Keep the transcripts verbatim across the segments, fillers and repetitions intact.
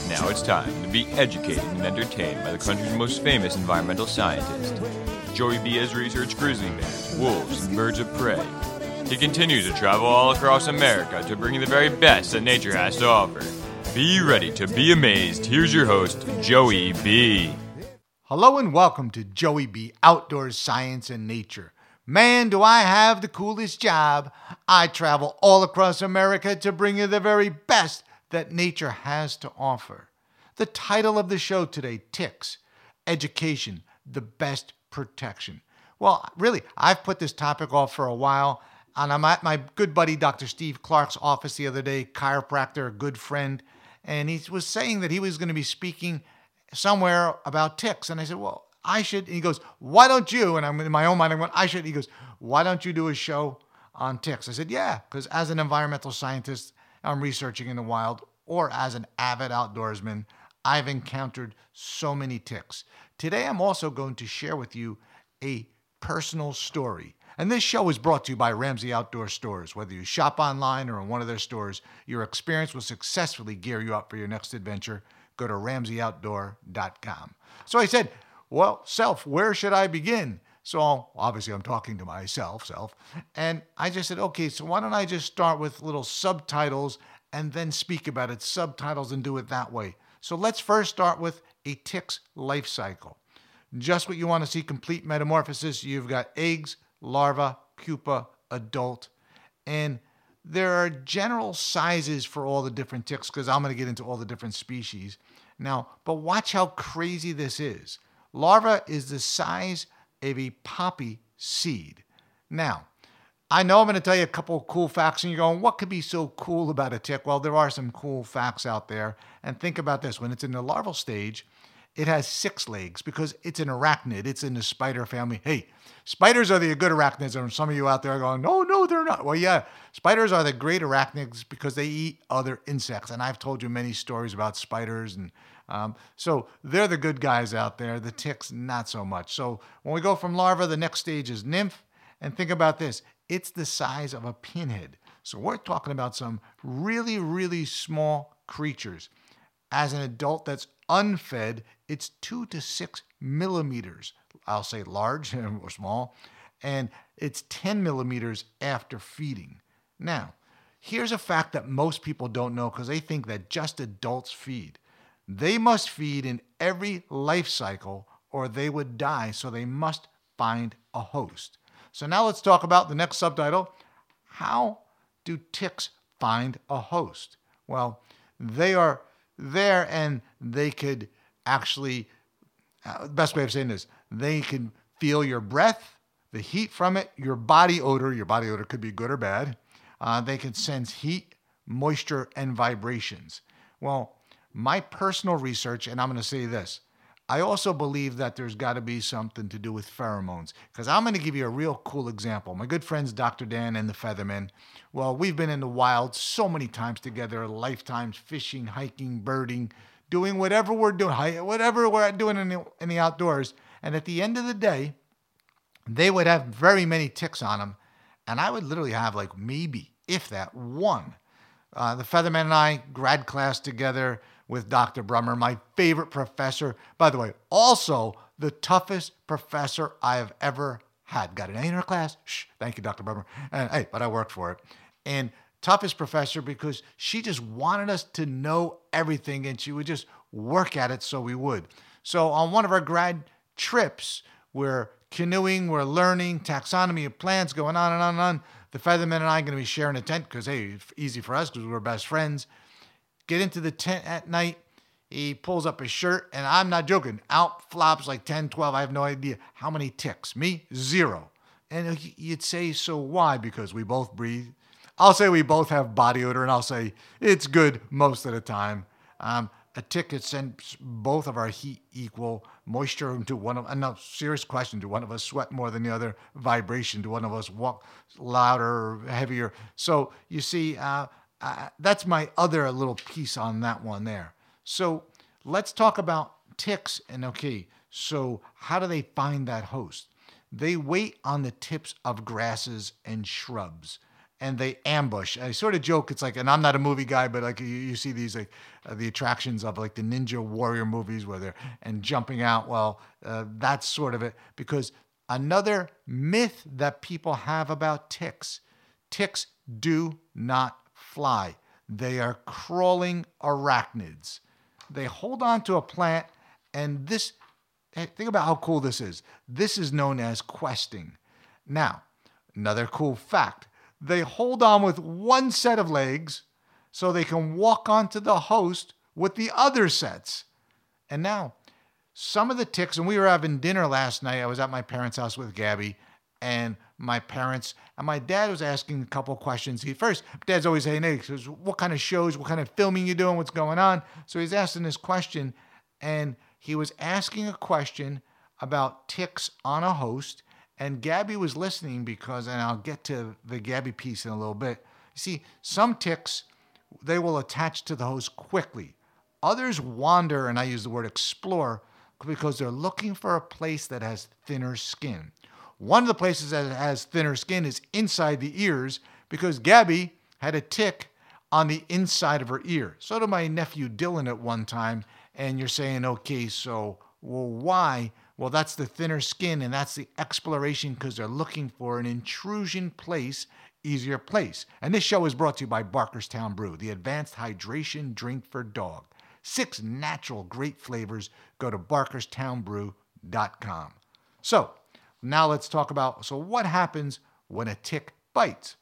Now it's time to be educated and entertained by the country's most famous environmental scientist. Joey B has researched grizzly bears, wolves, and birds of prey. He continues to travel all across America to bring you the very best that nature has to offer. Be ready to be amazed. Here's your host, Joey B. Hello and welcome to Joey B. Outdoors, Science, and Nature. Man, do I have the coolest job. I travel all across America to bring you the very best that nature has to offer. The title of the show today, Ticks, Education, the Best Protection. Well, really, I've put this topic off for a while, and I'm at my good buddy Doctor Steve Clark's office the other day, chiropractor, a good friend, and he was saying that he was going to be speaking somewhere about ticks. And I said, well, I should. And he goes, why don't you? And I'm in my own mind, I went, I should. He goes, why don't you do a show on ticks? I said, yeah, because as an environmental scientist, I'm researching in the wild, or as an avid outdoorsman, I've encountered so many ticks. Today, I'm also going to share with you a personal story. And this show is brought to you by Ramsey Outdoor Stores. Whether you shop online or in one of their stores, your experience will successfully gear you up for your next adventure. Go to ramsey outdoor dot com. So I said, well, self, where should I begin? So obviously I'm talking to myself, self. And I just said, okay, so why don't I just start with little subtitles and then speak about it, subtitles, and do it that way. So let's first start with a tick's life cycle. Just what you want to see, complete metamorphosis. You've got eggs, larva, pupa, adult. And there are general sizes for all the different ticks because I'm going to get into all the different species. Now, but watch how crazy this is. Larva is the size of a poppy seed. Now, I know I'm going to tell you a couple of cool facts, and you're going, what could be so cool about a tick? Well, there are some cool facts out there. And think about this. When it's in the larval stage, it has six legs because it's an arachnid. It's in the spider family. Hey, spiders are the good arachnids, and some of you out there are going, no, no, they're not. Well, yeah, spiders are the great arachnids because they eat other insects. And I've told you many stories about spiders. And um, so they're the good guys out there. The ticks, not so much. So when we go from larva, the next stage is nymph. And think about this. It's the size of a pinhead. So we're talking about some really, really small creatures. As an adult that's unfed, it's two to six millimeters. I'll say large or small. And it's ten millimeters after feeding. Now, here's a fact that most people don't know because they think that just adults feed. They must feed in every life cycle or they would die, so they must find a host. So now let's talk about the next subtitle. How do ticks find a host? Well, they are there and they could actually, uh, the best way of saying this, they can feel your breath, the heat from it, your body odor. Your body odor could be good or bad. Uh, they can sense heat, moisture, and vibrations. Well, my personal research, and I'm going to say this, I also believe that there's got to be something to do with pheromones because I'm going to give you a real cool example. My good friends, Doctor Dan and the Feathermen, well, we've been in the wild so many times together, lifetimes, fishing, hiking, birding, doing whatever we're doing, whatever we're doing in the, in the outdoors. And at the end of the day, they would have very many ticks on them. And I would literally have like maybe, if that, one. Uh, the Featherman and I, grad class together with Doctor Brummer, my favorite professor. By the way, also the toughest professor I have ever had. Got an A in her class? Shh, thank you, Doctor Brummer. And, hey, but I worked for it. And toughest professor because she just wanted us to know everything and she would just work at it so we would. So on one of our grad trips, we're canoeing, we're learning taxonomy of plants, going on and on and on. The Featherman and I are going to be sharing a tent because, hey, easy for us because we're best friends. Get into the tent at night. He pulls up his shirt, and I'm not joking. Out flops like ten, twelve. I have no idea how many ticks. Me, zero. And you'd say, so why? Because we both breathe. I'll say we both have body odor, and I'll say it's good most of the time. Um, a tick could send both of our heat equal, moisture into one of, and no, serious question, do one of us sweat more than the other, vibration, do one of us walk louder or heavier? So you see, uh, uh, that's my other little piece on that one there. So let's talk about ticks, and okay, so how do they find that host? They wait on the tips of grasses and shrubs. and they ambush. I sort of joke, it's like, and I'm not a movie guy, but like you, you see these like uh, the attractions of like the Ninja Warrior movies where they're and jumping out. Well, uh, that's sort of it. Because another myth that people have about ticks, ticks do not fly. They are crawling arachnids. They hold on to a plant, and this, think about how cool this is. This is known as questing. Now, another cool fact, they hold on with one set of legs so they can walk onto the host with the other sets. And now, some of the ticks, and we were having dinner last night. I was at my parents' house with Gabby, and my parents, and my dad was asking a couple of questions. He first, Dad's always saying, hey, what kind of shows, what kind of filming you doing, what's going on? So he's asking this question, and he was asking a question about ticks on a host, and Gabby was listening because, and I'll get to the Gabby piece in a little bit. You see, some ticks, they will attach to the host quickly. Others wander, and I use the word explore, because they're looking for a place that has thinner skin. One of the places that has thinner skin is inside the ears, because Gabby had a tick on the inside of her ear. So did my nephew Dylan at one time. And you're saying, okay, so, well, why? Well, that's the thinner skin, and that's the exploration, because they're looking for an intrusion place, easier place. And this show is brought to you by Barkerstown Brew, the advanced hydration drink for dog. Six natural great flavors. Go to barkerstown brew dot com. So, now let's talk about, so what happens when a tick bites?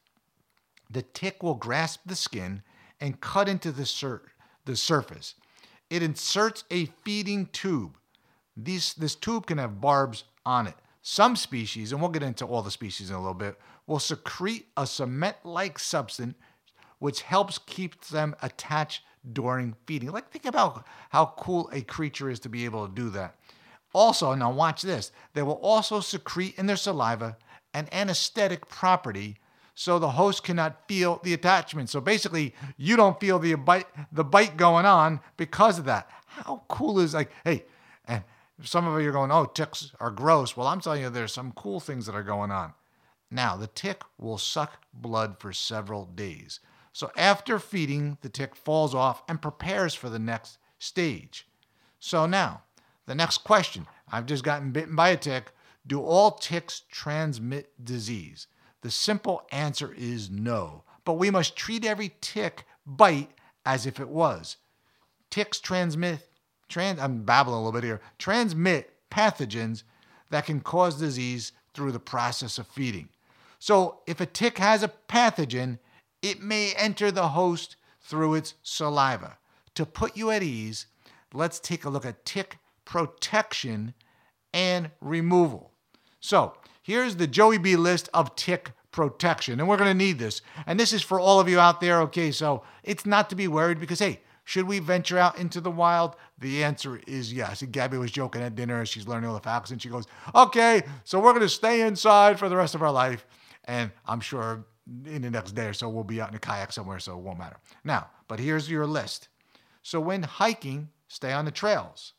The tick will grasp the skin and cut into the, sur- the surface. It inserts a feeding tube. These, this tube can have barbs on it. Some species, and we'll get into all the species in a little bit, will secrete a cement-like substance which helps keep them attached during feeding. Like, think about how cool a creature is to be able to do that. Also, now watch this, they will also secrete in their saliva an anesthetic property so the host cannot feel the attachment. So basically, you don't feel the bite, the bite going on because of that. How cool is, like, hey, and some of you are going, oh, ticks are gross. Well, I'm telling you, there's some cool things that are going on. Now, the tick will suck blood for several days. So after feeding, the tick falls off and prepares for the next stage. So now, the next question, I've just gotten bitten by a tick. Do all ticks transmit disease? The simple answer is no, but we must treat every tick bite as if it was. Ticks transmit, trans, I'm babbling a little bit here, transmit pathogens that can cause disease through the process of feeding. So if a tick has a pathogen, it may enter the host through its saliva. To put you at ease, let's take a look at tick protection and removal. So here's the Joey B list of tick protection, and we're going to need this. And this is for all of you out there, okay? So it's not to be worried because, hey, should we venture out into the wild? The answer is yes. And Gabby was joking at dinner as she's learning all the facts, and she goes, okay, so we're going to stay inside for the rest of our life. And I'm sure in the next day or so, we'll be out in a kayak somewhere, so it won't matter. Now, but here's your list. So when hiking, stay on the trails.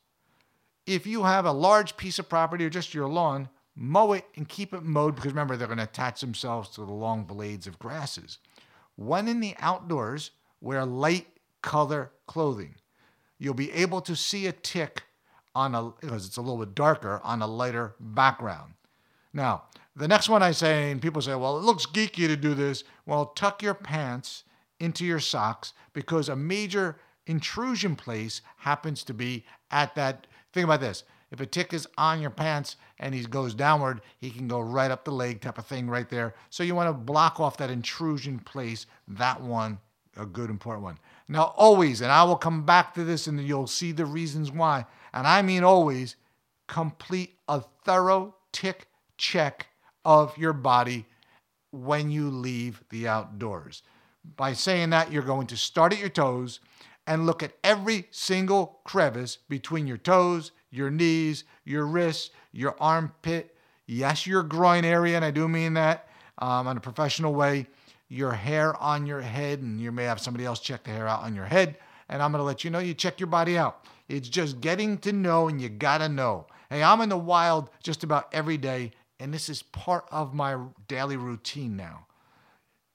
If you have a large piece of property or just your lawn, mow it and keep it mowed because remember, they're going to attach themselves to the long blades of grasses. When in the outdoors, wear light color clothing. You'll be able to see a tick on a, because it's a little bit darker, on a lighter background. Now, the next one I say, and people say, well, it looks geeky to do this. Well, tuck your pants into your socks because a major intrusion place happens to be at that. Think about this. If a tick is on your pants and he goes downward, he can go right up the leg type of thing right there. So you want to block off that intrusion place. That one, a good important one. Now, always, and I will come back to this and you'll see the reasons why, and I mean always, complete a thorough tick check of your body when you leave the outdoors. By saying that, you're going to start at your toes and look at every single crevice between your toes, your knees, your wrists, your armpit, yes, your groin area, and I do mean that um, in a professional way, your hair on your head, and you may have somebody else check the hair out on your head, and I'm going to let you know you check your body out. It's just getting to know, and you got to know. Hey, I'm in the wild just about every day, and this is part of my daily routine now.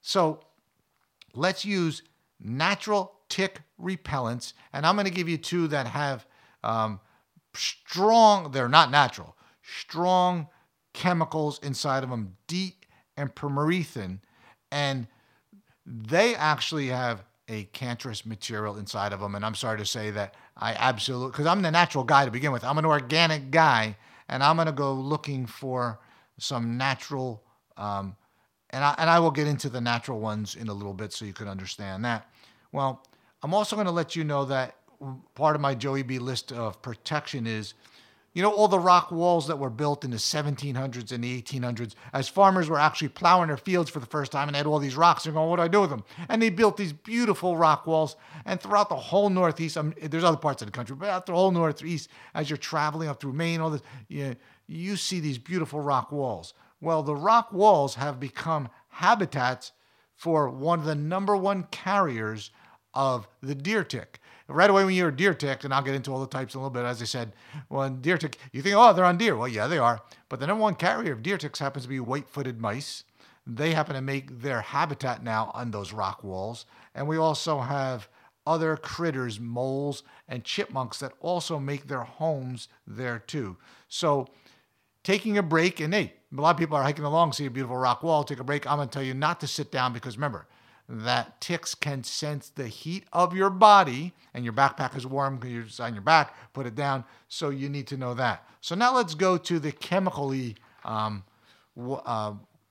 So let's use natural tick repellents. And I'm going to give you two that have um, strong, they're not natural, strong chemicals inside of them, DEET and permethrin. And they actually have a cancerous material inside of them. And I'm sorry to say that I absolutely, because I'm the natural guy to begin with. I'm an organic guy, and I'm going to go looking for some natural, um, and, I, and I will get into the natural ones in a little bit so you can understand that. Well, I'm also going to let you know that part of my Joey B list of protection is, you know, all the rock walls that were built in the seventeen hundreds and the eighteen hundreds, as farmers were actually plowing their fields for the first time and they had all these rocks. They're going, what do I do with them? And they built these beautiful rock walls. And throughout the whole Northeast, um, there's other parts of the country, but out the whole Northeast, as you're traveling up through Maine, all this, you, you see these beautiful rock walls. Well, the rock walls have become habitats for one of the number one carriers of the deer tick. Right away when you're a deer tick, and I'll get into all the types in a little bit, as I said, when deer tick, you think, oh, they're on deer. Well, yeah, they are. But the number one carrier of deer ticks happens to be white-footed mice. They happen to make their habitat now on those rock walls. And we also have other critters, moles and chipmunks, that also make their homes there too. So taking a break, and hey, a lot of people are hiking along, see a beautiful rock wall, take a break. I'm going to tell you not to sit down because remember, that ticks can sense the heat of your body, and your backpack is warm because you're on your back, put it down. So you need to know that. So now let's go to the chemically um, uh,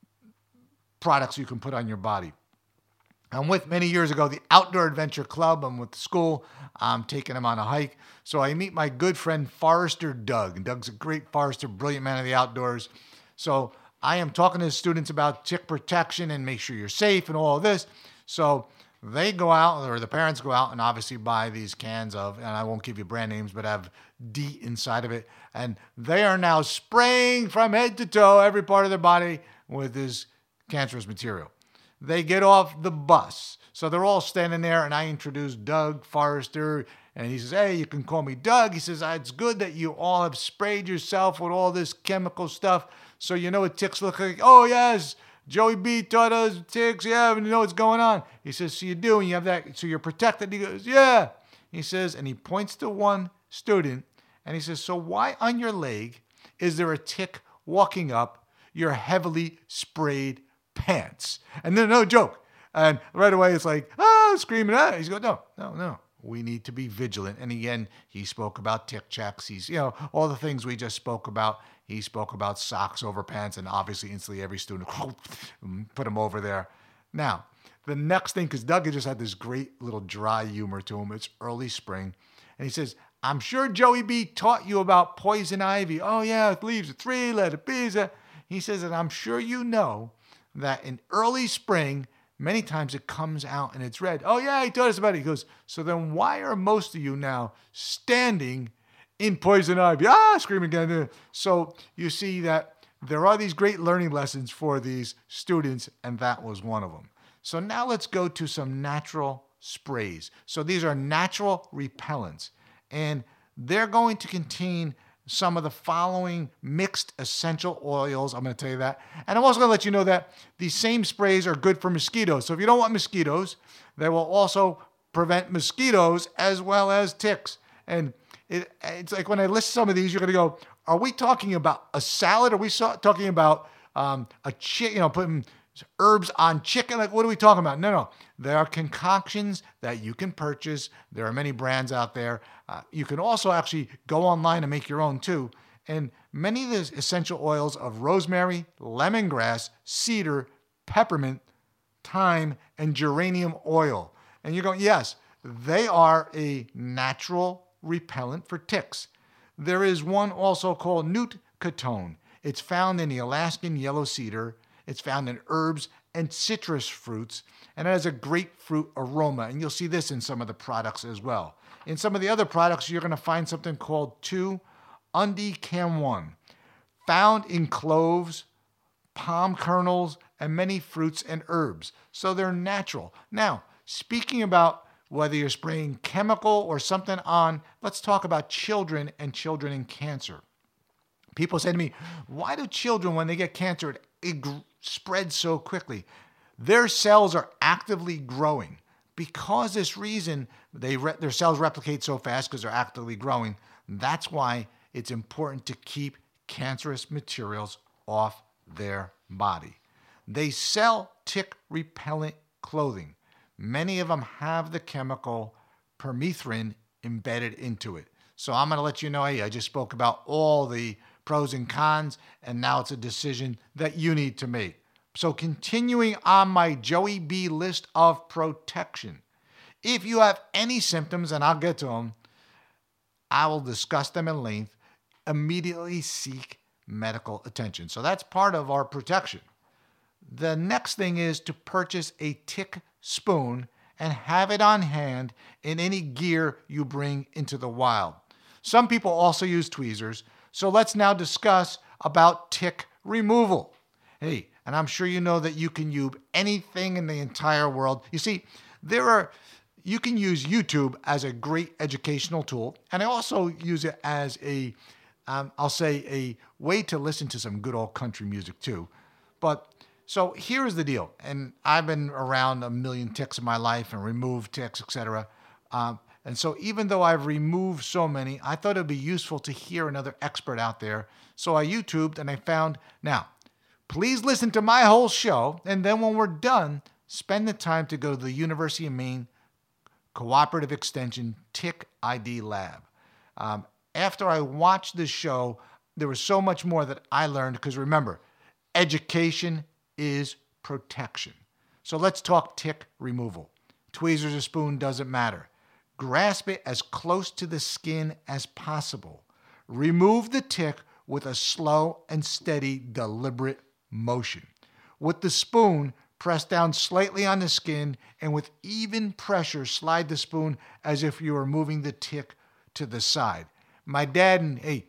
products you can put on your body. I'm with many years ago, the Outdoor Adventure Club. I'm with the school. I'm taking them on a hike. So I meet my good friend, Forester Doug. And Doug's a great forester, brilliant man of the outdoors. So I am talking to the students about tick protection and make sure you're safe and all of this. So they go out, or the parents go out and obviously buy these cans of, and I won't give you brand names, but have DEET inside of it. And they are now spraying from head to toe, every part of their body, with this cancerous material. They get off the bus. So they're all standing there, and I introduce Doug Forester, and he says, hey, you can call me Doug. He says, it's good that you all have sprayed yourself with all this chemical stuff, so you know what ticks look like. Oh, yes, Joey B taught us ticks. Yeah, and you know what's going on. He says, so you do, and you have that, so you're protected. He goes, yeah. He says, and he points to one student, and he says, so why on your leg is there a tick walking up your heavily sprayed pants? And then no joke. And right away it's like, oh, screaming at it. He's going, no, no, no. We need to be vigilant. And again, he spoke about tick checks. He's, you know, all the things we just spoke about. He spoke about socks over pants, and obviously instantly every student put him over there. Now, the next thing, because Doug just had this great little dry humor to him. It's early spring. And he says, I'm sure Joey B taught you about poison ivy. Oh, yeah, it leaves a three, let it be. He says, and I'm sure you know that in early spring, many times it comes out and it's red. Oh, yeah, he told us about it. He goes, so then why are most of you now standing in poison ivy? Ah, screaming again. So you see that there are these great learning lessons for these students, and that was one of them. So now let's go to some natural sprays. So these are natural repellents, and they're going to contain some of the following mixed essential oils. I'm going to tell you that. And I'm also going to let you know that these same sprays are good for mosquitoes. So if you don't want mosquitoes, they will also prevent mosquitoes as well as ticks. And it, it's like when I list some of these, you're going to go, are we talking about a salad? Are we so, talking about um, a chicken, you know, putting herbs on chicken? Like, what are we talking about? No, no. There are concoctions that you can purchase. There are many brands out there. Uh, you can also actually go online and make your own too. And many of the essential oils of rosemary, lemongrass, cedar, peppermint, thyme, and geranium oil. And you're going, yes, they are a natural repellent for ticks. There is one also called Nootkatone. It's found in the Alaskan yellow cedar. It's found in herbs and citrus fruits, and it has a grapefruit aroma. And you'll see this in some of the products as well. In some of the other products, you're going to find something called two Undecam one, found in cloves, palm kernels, and many fruits and herbs. So they're natural. Now, speaking about whether you're spraying chemical or something on, let's talk about children and children in cancer. People say to me, why do children, when they get cancer, it, it spreads so quickly? their cells are actively growing. Because this reason, they re- their cells replicate so fast because they're actively growing. That's why it's important to keep cancerous materials off their body. They sell tick-repellent clothing. Many of them have the chemical permethrin embedded into it. So I'm going to let you know, hey, I just spoke about all the pros and cons, and now it's a decision that you need to make. So continuing on my Joey B list of protection, if you have any symptoms, and I'll get to them, I will discuss them in length, immediately seek medical attention. So that's part of our protection. The next thing is to purchase a tick spoon and have it on hand in any gear you bring into the wild. Some people also use tweezers, so let's now discuss about tick removal. Hey, and I'm sure you know that you can use anything in the entire world. You see, there are you can use YouTube as a great educational tool, and I also use it as a, um, I'll say, a way to listen to some good old country music too. But so here's the deal, and I've been around a million ticks in my life and removed ticks, et cetera. Um, and so even though I've removed so many, I thought it'd be useful to hear another expert out there. So I YouTubed and I found, now, please listen to my whole show, and then when we're done, spend the time to go to the University of Maine Cooperative Extension Tick I D Lab. Um, after I watched this show, there was so much more that I learned, because remember, education is protection. So let's talk tick removal. Tweezers or spoon, doesn't matter. Grasp it as close to the skin as possible. Remove the tick with a slow and steady, deliberate motion. With the spoon, press down slightly on the skin, and with even pressure, slide the spoon as if you were moving the tick to the side. My dad, and hey,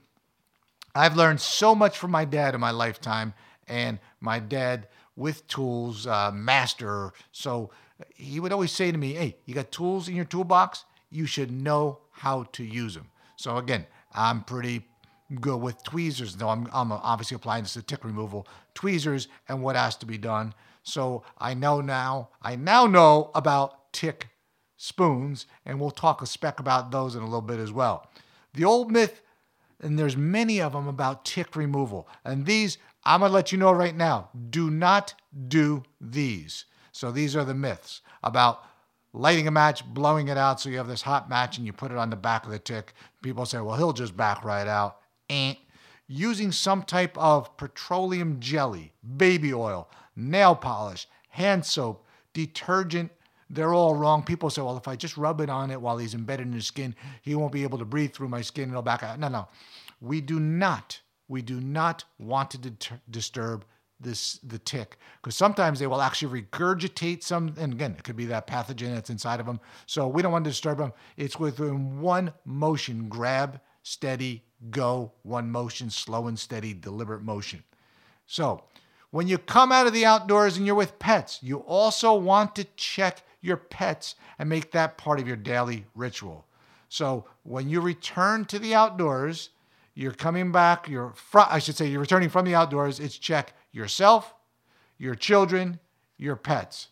I've learned so much from my dad in my lifetime, and my dad with tools, uh, master. So he would always say to me, hey, you got tools in your toolbox? You should know how to use them. So again, I'm pretty good with tweezers, though I'm, I'm obviously applying this to tick removal, tweezers and what has to be done. So I know now, I now know about tick spoons, and we'll talk a speck about those in a little bit as well. The old myth, and there's many of them about tick removal, and these, I'm going to let you know right now, do not do these. So these are the myths about lighting a match, blowing it out so you have this hot match and you put it on the back of the tick. People say, well, he'll just back right out. Eh. Using some type of petroleum jelly, baby oil, nail polish, hand soap, detergent, they're all wrong. People say, well, if I just rub it on it while he's embedded in his skin, he won't be able to breathe through my skin and it'll back out. No, no. We do not, we do not want to deter- disturb this the tick, because sometimes they will actually regurgitate some, and again, it could be that pathogen that's inside of them. So we don't want to disturb them. It's within one motion, grab, steady, go, one motion, slow and steady, deliberate motion. So when you come out of the outdoors and you're with pets, you also want to check your pets and make that part of your daily ritual. So when you return to the outdoors, you're coming back, you're fr- I should say you're returning from the outdoors, it's check yourself, your children, your pets.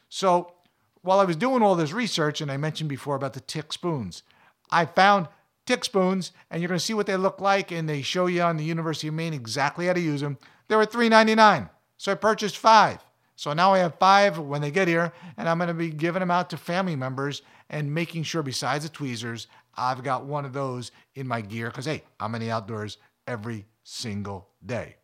So while I was doing all this research, and I mentioned before about the tick spoons, I found tick spoons, and you're going to see what they look like, and they show you on the University of Maine exactly how to use them. They were three ninety-nine, so I purchased five. So now I have five when they get here, and I'm going to be giving them out to family members and making sure, besides the tweezers, I've got one of those in my gear, because, hey, I'm in the outdoors every single day.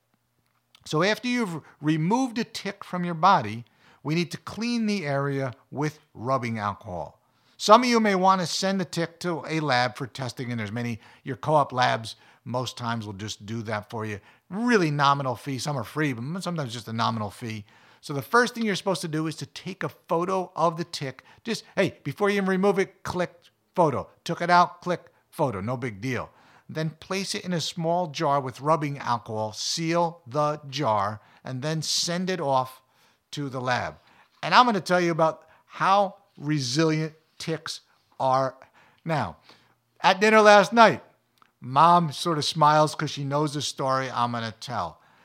So after you've removed a tick from your body, we need to clean the area with rubbing alcohol. Some of you may want to send the tick to a lab for testing, and there's many, your co-op labs most times will just do that for you. Really nominal fee. Some are free, but sometimes just a nominal fee. So the first thing you're supposed to do is to take a photo of the tick. Just, hey, before you even remove it, click photo. Took it out, click photo. No big deal. Then place it in a small jar with rubbing alcohol, seal the jar, and then send it off to the lab. And I'm going to tell you about how resilient ticks are. Now, at dinner last night, Mom sort of smiles because she knows the story I'm going to tell.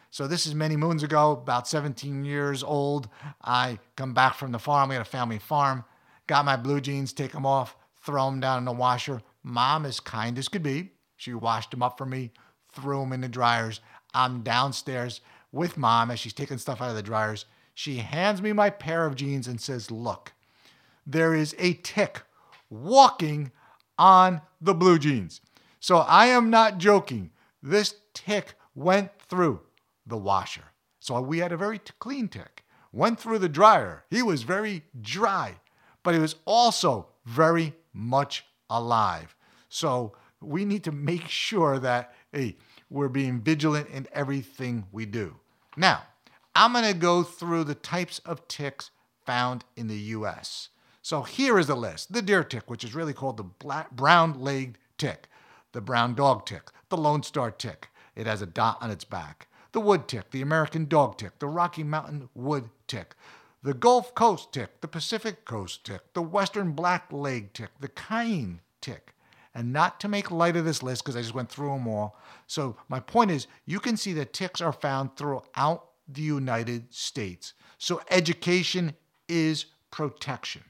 So this is many moons ago, about seventeen years old. I come back from the farm. We had a family farm. Got my blue jeans, take them off, throw them down in the washer. Mom, as kind as could be, she washed them up for me, threw them in the dryers. I'm downstairs with Mom as she's taking stuff out of the dryers. She hands me my pair of jeans and says, look, there is a tick walking on the blue jeans. So I am not joking. This tick went through the washer. So we had a very t- clean tick. Went through the dryer. He was very dry, but he was also very much alive. So we need to make sure that, hey, we're being vigilant in everything we do. Now, I'm going to go through the types of ticks found in the U S. So here is the list. The deer tick, which is really called the black, brown-legged tick. The brown dog tick. The Lone Star tick. It has a dot on its back. The wood tick. The American dog tick. The Rocky Mountain wood tick. The Gulf Coast tick. The Pacific Coast tick. The Western black-leg tick. The cayenne tick. And not to make light of this list, because I just went through them all. So my point is, you can see that ticks are found throughout the United States. So education is protection.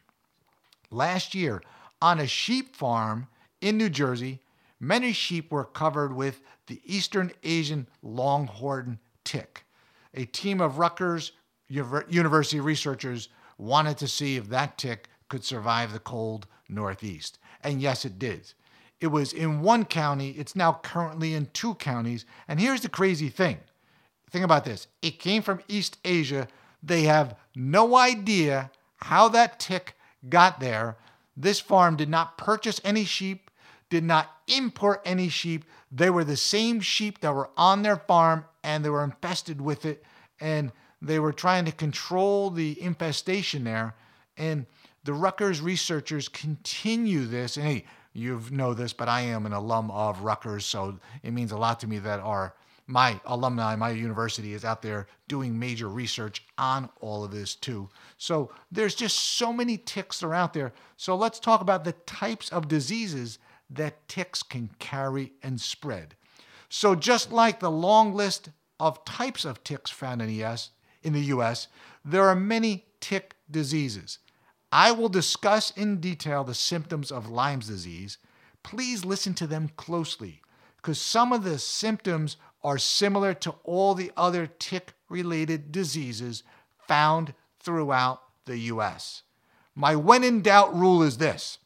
Last year, on a sheep farm in New Jersey, many sheep were covered with the Eastern Asian longhorn tick. A team of Rutgers University researchers wanted to see if that tick could survive the cold Northeast. And yes, it did. It was in one county. It's now currently in two counties. And here's the crazy thing. Think about this. It came from East Asia. They have no idea how that tick got there. This farm did not purchase any sheep, did not import any sheep. They were the same sheep that were on their farm, and they were infested with it. And they were trying to control the infestation there. And the Rutgers researchers continue this. And hey, you know this, but I am an alum of Rutgers, so it means a lot to me that our my alumni, my university is out there doing major research on all of this too. So there's just so many ticks that are out there. So let's talk about the types of diseases that ticks can carry and spread. So just like the long list of types of ticks found in the U S, in the U S, there are many tick diseases. I will discuss in detail the symptoms of Lyme's disease. Please listen to them closely, because some of the symptoms are similar to all the other tick-related diseases found throughout the U S. My when in doubt rule is this.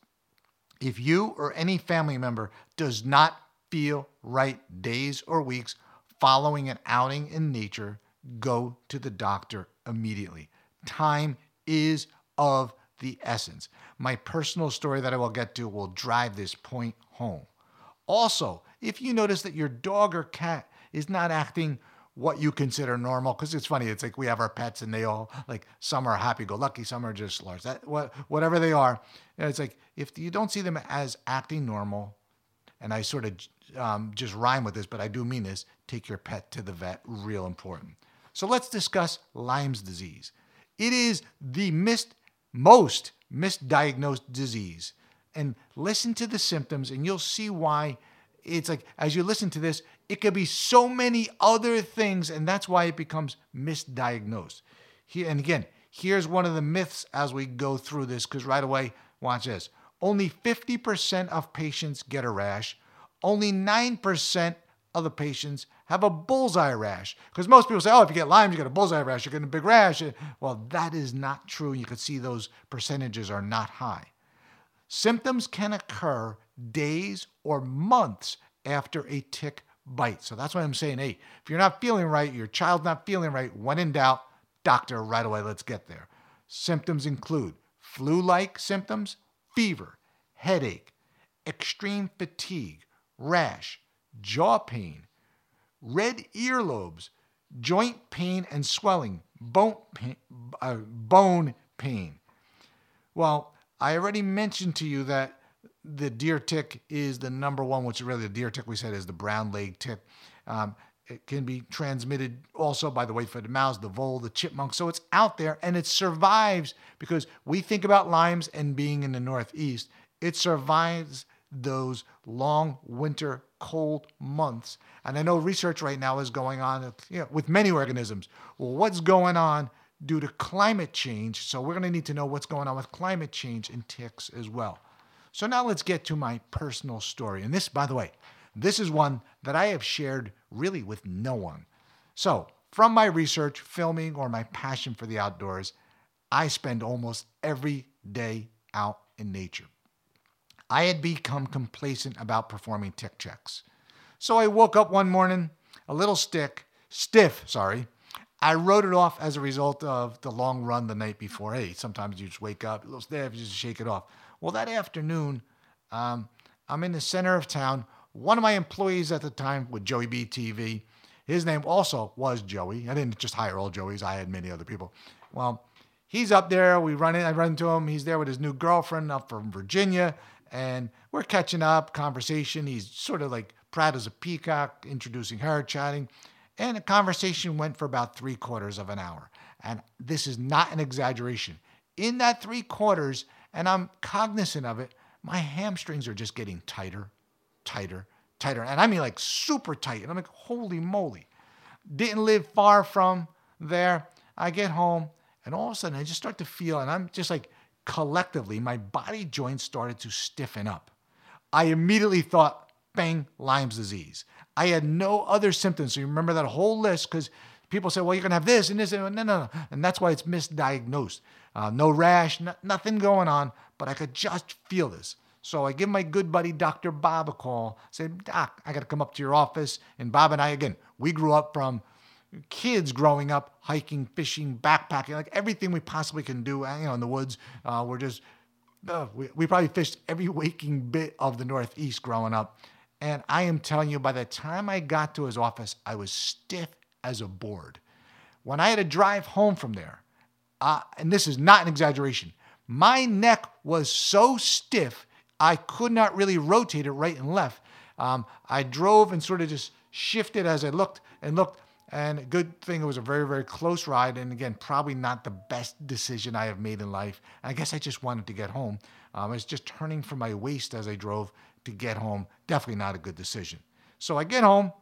If you or any family member does not feel right days or weeks following an outing in nature, go to the doctor immediately. Time is of the essence. My personal story that I will get to will drive this point home. Also, if you notice that your dog or cat is not acting what you consider normal, because it's funny, it's like we have our pets and they all, like, some are happy-go-lucky, some are just large, that, what, whatever they are. It's like, if you don't see them as acting normal, and I sort of um, just rhyme with this, but I do mean this, take your pet to the vet, real important. So let's discuss Lyme's disease. It is the mis- most misdiagnosed disease. And listen to the symptoms and you'll see why. It's like, as you listen to this, it could be so many other things, and that's why it becomes misdiagnosed. Here, and again, here's one of the myths as we go through this, because right away, watch this. Only fifty percent of patients get a rash. Only nine percent of the patients have a bullseye rash. Because most people say, oh, if you get Lyme, you get a bullseye rash, you're getting a big rash. Well, that is not true. You can see those percentages are not high. Symptoms can occur days or months after a tick bite. So that's why I'm saying, hey, if you're not feeling right, your child's not feeling right, when in doubt, doctor, right away, let's get there. Symptoms include flu-like symptoms, fever, headache, extreme fatigue, rash, jaw pain, red earlobes, joint pain and swelling, bone pain, uh, bone pain. Well, I already mentioned to you that the deer tick is the number one, which is really the deer tick we said is the brown-legged tick. Um, it can be transmitted also by the white-footed mouse, the vole, the chipmunk. So it's out there and it survives because we think about Lyme's and being in the Northeast. It survives those long winter cold months. And I know research right now is going on, you know, with many organisms. Well, what's going on due to climate change? So we're going to need to know what's going on with climate change in ticks as well. So now let's get to my personal story. And this, by the way, this is one that I have shared really with no one. So from my research, filming, or my passion for the outdoors, I spend almost every day out in nature. I had become complacent about performing tick checks. So I woke up one morning, a little stick, stiff, sorry. I wrote it off as a result of the long run the night before. Hey, sometimes you just wake up, a little stiff, you just shake it off. Well, that afternoon, um, I'm in the center of town. One of my employees at the time with Joey B T V, his name also was Joey. I didn't just hire all Joeys. I had many other people. Well, he's up there. We run in. I run into him. He's there with his new girlfriend up from Virginia. And we're catching up, conversation. He's sort of like proud as a peacock, introducing her, chatting. And the conversation went for about three quarters of an hour. And this is not an exaggeration. In that three quarters, and I'm cognizant of it, my hamstrings are just getting tighter, tighter, tighter. And I mean like super tight. And I'm like, holy moly. Didn't live far from there. I get home, and all of a sudden I just start to feel, and I'm just like, collectively, my body joints started to stiffen up. I immediately thought, bang, Lyme's disease. I had no other symptoms. So you remember that whole list, because people say, well, you're going to have this and this. And no, no, no. And that's why it's misdiagnosed. Uh, no rash, no, nothing going on, but I could just feel this. So I give my good buddy, Doctor Bob, a call. Say, Doc, I got to come up to your office. And Bob and I, again, we grew up from kids growing up, hiking, fishing, backpacking, like everything we possibly can do, you know, in the woods. Uh, we're just, uh, we, we probably fished every waking bit of the Northeast growing up. And I am telling you, by the time I got to his office, I was stiff as a board. When I had to drive home from there, uh, and this is not an exaggeration, my neck was so stiff, I could not really rotate it right and left. Um, I drove and sort of just shifted as I looked and looked. And good thing it was a very, very close ride. And again, probably not the best decision I have made in life. I guess I just wanted to get home. Um, I was just turning from my waist as I drove to get home. Definitely not a good decision. So I get home,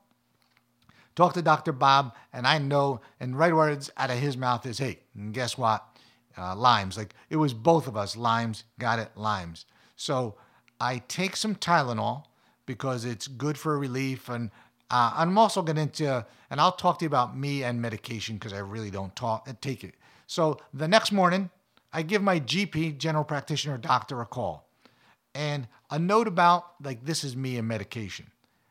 talk to Doctor Bob, and I know, and right words out of his mouth is, hey, guess what? Uh, Lyme's. Like, it was both of us. Lyme's, got it, Lyme's. So I take some Tylenol because it's good for relief. And Uh, I'm also getting into, and I'll talk to you about me and medication because I really don't talk take it. So the next morning, I give my G P, general practitioner, doctor, a call. And a note about, like, this is me and medication.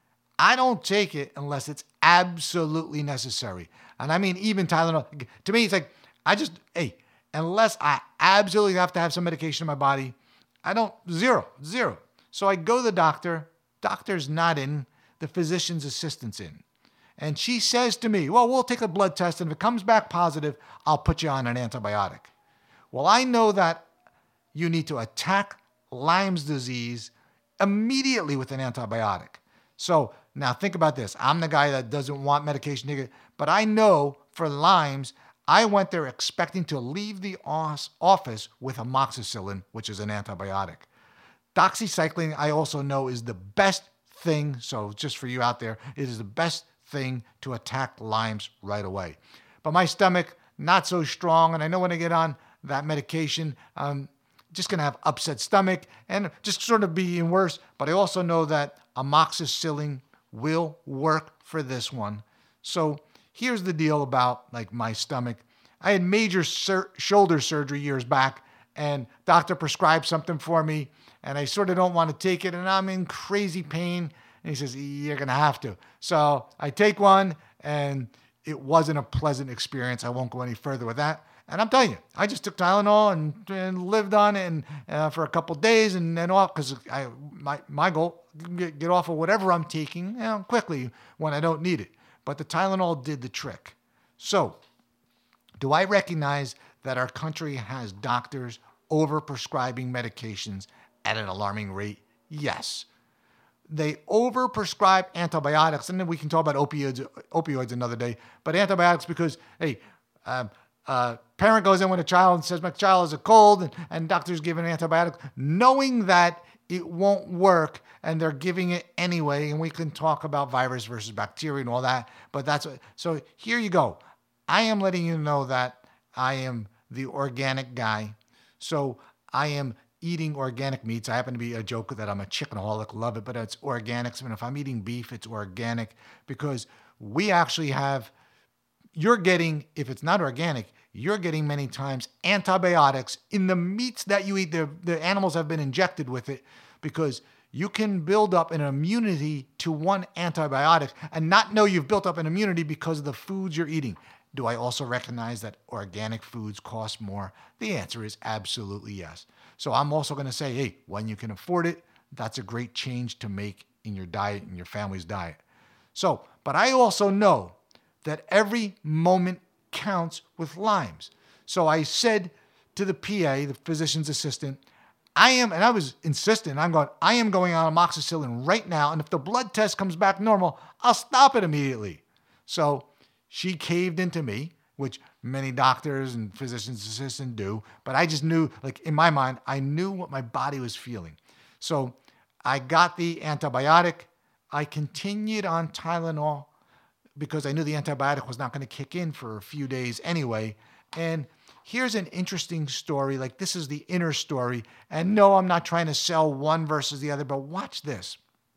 I don't take it unless it's absolutely necessary. And I mean, even Tylenol, to me, it's like, I just, hey, unless I absolutely have to have some medication in my body, I don't, zero, zero. So I go to the doctor, doctor's not in, the physician's assistant's in. And she says to me, well, we'll take a blood test, and if it comes back positive, I'll put you on an antibiotic. Well, I know that you need to attack Lyme's disease immediately with an antibiotic. So now think about this. I'm the guy that doesn't want medication, but I know for Lyme's, I went there expecting to leave the office with amoxicillin, which is an antibiotic. Doxycycline, I also know, is the best thing, so just for you out there, it is the best thing to attack Lyme's right away. But my stomach, not so strong, and I know when I get on that medication, I'm just going to have upset stomach and just sort of being worse, but I also know that amoxicillin will work for this one. So here's the deal about, like, my stomach. I had major sur- shoulder surgery years back, and doctor prescribed something for me, and I sort of don't want to take it, and I'm in crazy pain. And he says, you're going to have to. So I take one, and it wasn't a pleasant experience. I won't go any further with that. And I'm telling you, I just took Tylenol and, and lived on it and, uh, for a couple of days and then off, because I my, my goal, get, get off of whatever I'm taking, you know, quickly when I don't need it. But the Tylenol did the trick. So do I recognize that our country has doctors overprescribing medications at an alarming rate? Yes. They overprescribe antibiotics, and then we can talk about opioids, opioids another day, but antibiotics because, hey, um, uh, parent goes in with a child and says, my child has a cold, and, and doctor's giving antibiotics, knowing that it won't work, and they're giving it anyway, and we can talk about virus versus bacteria and all that, but that's, so here you go. I am letting you know that I am the organic guy, so I am eating organic meats. I happen to be a joke that I'm a chickenaholic, love it, but it's organic. So if I'm eating beef, it's organic, because we actually have, you're getting, if it's not organic, you're getting many times antibiotics in the meats that you eat. The, the animals have been injected with it, because you can build up an immunity to one antibiotic and not know you've built up an immunity because of the foods you're eating. Do I also recognize that organic foods cost more? The answer is absolutely yes. So I'm also going to say, hey, when you can afford it, that's a great change to make in your diet and your family's diet. So, but I also know that every moment counts with Lyme's. So I said to the P A, the physician's assistant, I am, and I was insistent, I'm going, I am going on amoxicillin right now, and if the blood test comes back normal, I'll stop it immediately. So she caved into me, which many doctors and physician's assistants do, but I just knew, like in my mind, I knew what my body was feeling. So I got the antibiotic. I continued on Tylenol because I knew the antibiotic was not going to kick in for a few days anyway. And here's an interesting story. Like, this is the inner story. And no, I'm not trying to sell one versus the other, but watch this.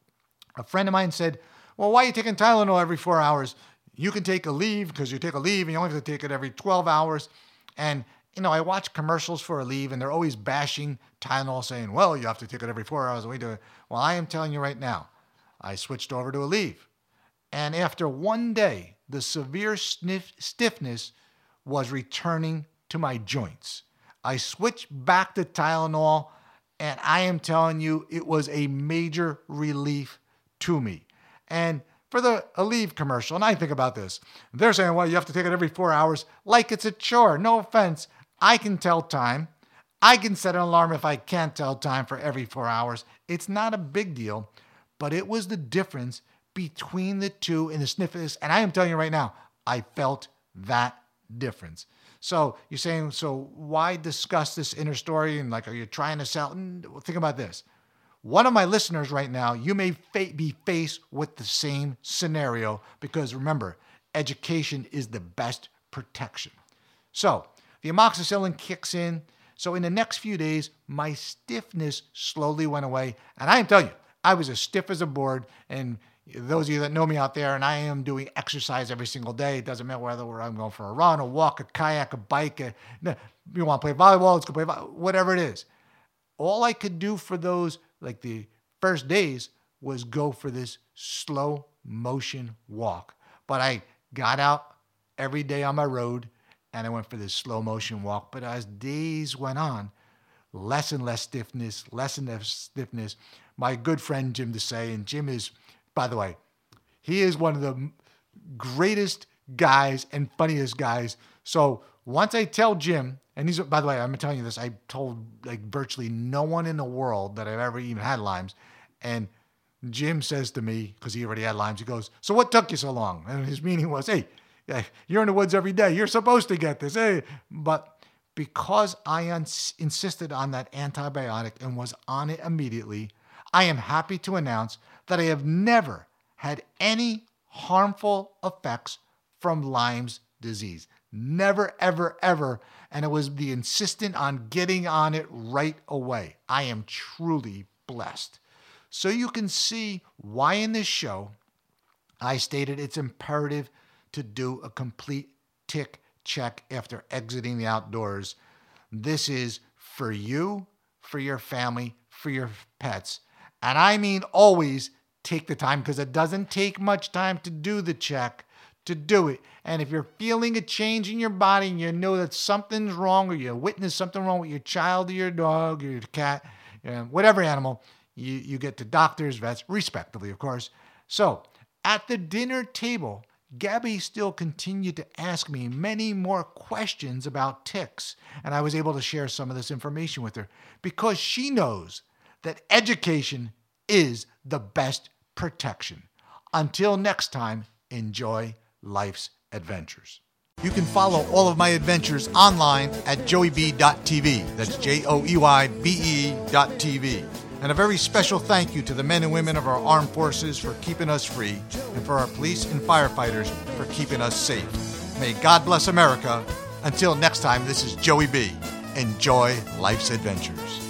A friend of mine said, well, why are you taking Tylenol every four hours? You can take a leave because you take a leave and you only have to take it every twelve hours. And, you know, I watch commercials for a leave and they're always bashing Tylenol, saying, well, you have to take it every four hours. We do it. Well, I am telling you right now, I switched over to a leave. And after one day, the severe sniff, stiffness was returning to my joints. I switched back to Tylenol, and I am telling you, it was a major relief to me. And for the Aleve commercial, and I think about this, they're saying, well, you have to take it every four hours, like it's a chore. No offense. I can tell time. I can set an alarm if I can't tell time for every four hours. It's not a big deal, but it was the difference between the two in the sniffness. And I am telling you right now, I felt that difference. So you're saying, so why discuss this inner story? And like, are you trying to sell? Think about this. One of my listeners right now, you may fa- be faced with the same scenario, because remember, education is the best protection. So the amoxicillin kicks in. So in the next few days, my stiffness slowly went away. And I am telling you, I was as stiff as a board. And those of you that know me out there, and I am doing exercise every single day. It doesn't matter whether I'm going for a run, a walk, a kayak, a bike. A, you want to play volleyball, let's go play volleyball, whatever it is. All I could do for those, like the first days, was go for this slow motion walk. But I got out every day on my road and I went for this slow motion walk. But as days went on, less and less stiffness, less and less stiffness. My good friend Jim Desai, and Jim is, by the way, he is one of the greatest guys and funniest guys. So once I tell Jim, and he's, by the way, I'm telling you this, I told like virtually no one in the world that I've ever even had Lyme's. And Jim says to me, because he already had Lyme's, he goes, so what took you so long? And his meaning was, hey, you're in the woods every day. You're supposed to get this. Hey, but because I uns- insisted on that antibiotic and was on it immediately, I am happy to announce that I have never had any harmful effects from Lyme's disease. Never, ever, ever. And it was the insistent on getting on it right away. I am truly blessed. So you can see why in this show I stated it's imperative to do a complete tick check after exiting the outdoors. This is for you, for your family, for your pets. And I mean always take the time, because it doesn't take much time to do the check, to do it. And if you're feeling a change in your body and you know that something's wrong, or you witness something wrong with your child or your dog or your cat, you know, whatever animal, you, you get to doctors, vets, respectively, of course. So at the dinner table, Gabby still continued to ask me many more questions about ticks. And I was able to share some of this information with her because she knows that education is the best protection. Until next time, enjoy life's adventures. You can follow all of my adventures online at joey b dot t v. That's J O E Y B E dot T V. And a very special thank you to the men and women of our armed forces for keeping us free, and for our police and firefighters for keeping us safe. May God bless America. Until next time, this is Joey B. Enjoy life's adventures.